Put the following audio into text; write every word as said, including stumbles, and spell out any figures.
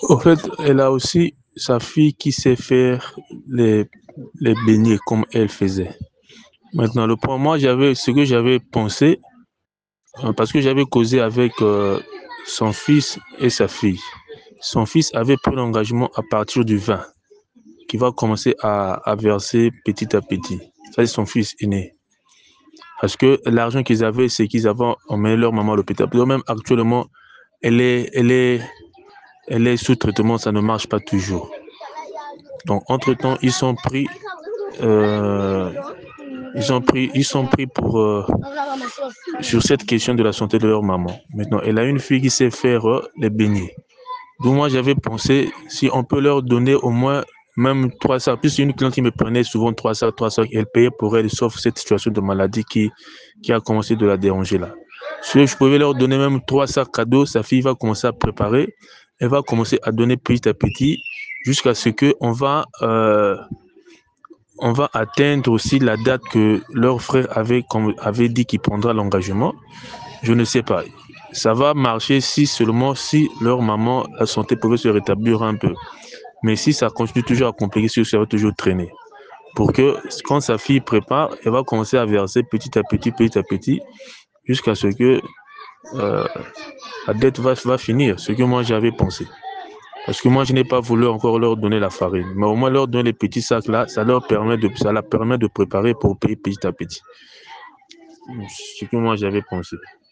Au fait, elle a aussi sa fille qui sait faire les, les beignets comme elle faisait. Maintenant, le point, moi, j'avais ce que j'avais pensé, euh, parce que j'avais causé avec euh, son fils et sa fille. Son fils avait pris l'engagement à partir du vin, qui va commencer à, à verser petit à petit. Ça, c'est son fils aîné. Parce que l'argent qu'ils avaient, c'est qu'ils avaient emmené leur maman à l'hôpital. Même actuellement, elle est, elle est, elle est sous traitement, ça ne marche pas toujours. Donc, entre-temps, ils sont pris, euh, ils sont pris, ils sont pris pour, euh, sur cette question de la santé de leur maman. Maintenant, elle a une fille qui sait faire euh, les beignets. Donc, moi, j'avais pensé, si on peut leur donner au moins même trois sacs, plus une cliente qui me prenait souvent trois sacs, trois sacs, elle payait pour elle, sauf cette situation de maladie qui, qui a commencé de la déranger là. Si je pouvais leur donner même trois sacs cadeaux, sa fille va commencer à préparer, elle va commencer à donner petit à petit, jusqu'à ce qu'on va, euh, on va atteindre aussi la date que leur frère avait, avait dit qu'il prendra l'engagement. Je ne sais pas. Ça va marcher si seulement si leur maman, la santé pouvait se rétablir un peu. Mais si ça continue toujours à compliquer, ça va toujours traîner. Pour que quand sa fille prépare, elle va commencer à verser petit à petit, petit à petit, jusqu'à ce que euh, la dette va, va finir, ce que moi j'avais pensé. Parce que moi je n'ai pas voulu encore leur donner la farine, mais au moins leur donner les petits sacs là, ça leur permet de, ça leur permet de préparer pour payer petit à petit. Ce que moi j'avais pensé.